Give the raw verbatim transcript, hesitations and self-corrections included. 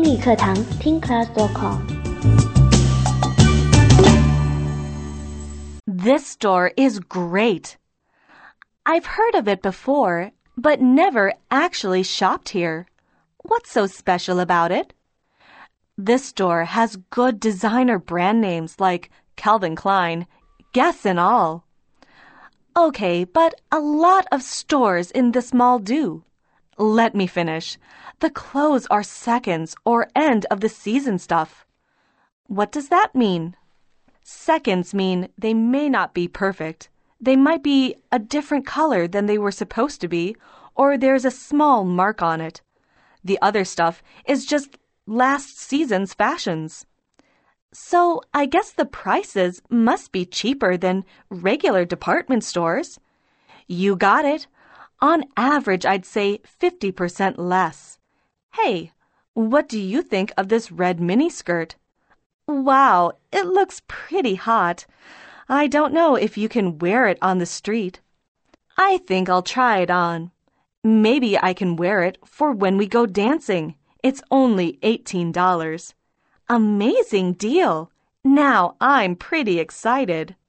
英语课堂听 class dot com。 This store is great. I've heard of it before, but never actually shopped here. What's so special about it? This store has good designer brand names like Calvin Klein, Guess and all. Okay, but a lot of stores in this mall do. Let me finish. The clothes are seconds or end of the season stuff. What does that mean? Seconds mean they may not be perfect. They might be a different color than they were supposed to be, or there's a small mark on it. The other stuff is just last season's fashions. So I guess the prices must be cheaper than regular department stores. You got it. On average, I'd say fifty percent less. Hey, what do you think of this red miniskirt? Wow, it looks pretty hot. I don't know if you can wear it on the street. I think I'll try it on. Maybe I can wear it for when we go dancing. It's only eighteen dollars. Amazing deal. Now I'm pretty excited.